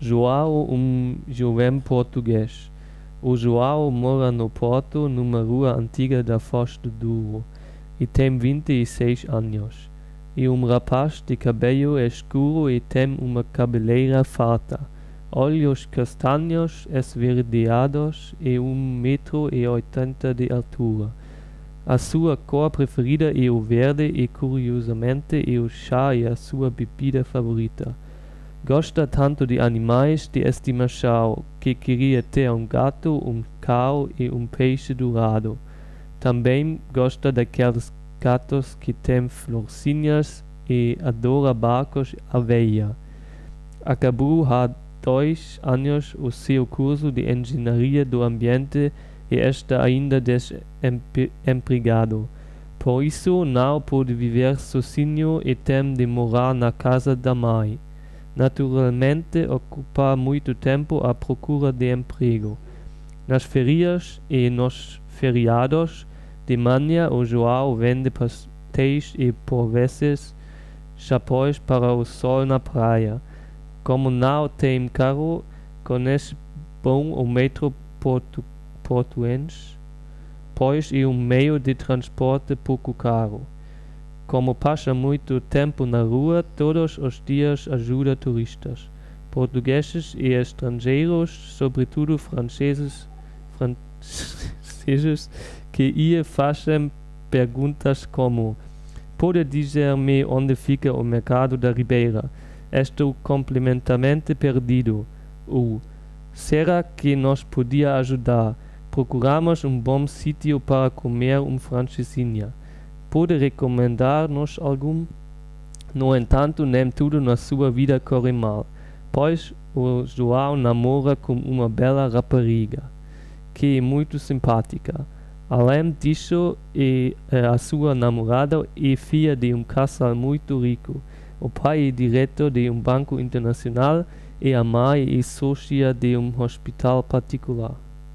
João, jovem português. O João mora no Porto, numa rua antiga da Foz do Douro, e tem 26 anos. É rapaz de cabelo escuro e tem uma cabeleira farta, olhos castanhos esverdeados e 1,80 m de altura. A sua cor preferida é o verde e, curiosamente, o chá é a sua bebida favorita. Gosta tanto de animais de estimação que queria ter gato, cão e peixe dourado. Também gosta daqueles gatos que têm florzinhas e adora barcos à veia. Acabou há 2 anos o seu curso de engenharia do ambiente e está ainda desempregado. Por isso não pode viver sozinho e tem de morar na casa da mãe. Naturalmente ocupa muito tempo à procura de emprego. Nas férias e nos feriados de manhã o João vende pastéis e por vezes chapéus para o sol na praia. Como não tem carro, conhece bom o metrô portuense, pois é meio de transporte pouco caro. Como passa muito tempo na rua, todos os dias ajuda turistas, portugueses e estrangeiros, sobretudo franceses, que lhe fazem perguntas como: pode dizer-me onde fica o mercado da Ribeira? Estou completamente perdido. Será que nos podia ajudar? Procuramos bom sítio para comer francesinha. Pode recomendar-nos algum? No entanto, nem tudo na sua vida corre mal, pois o João namora com uma bela rapariga, que é muito simpática. Além disso, a sua namorada é filha de casal muito rico. O pai é diretor de banco internacional e a mãe é sócia de hospital particular.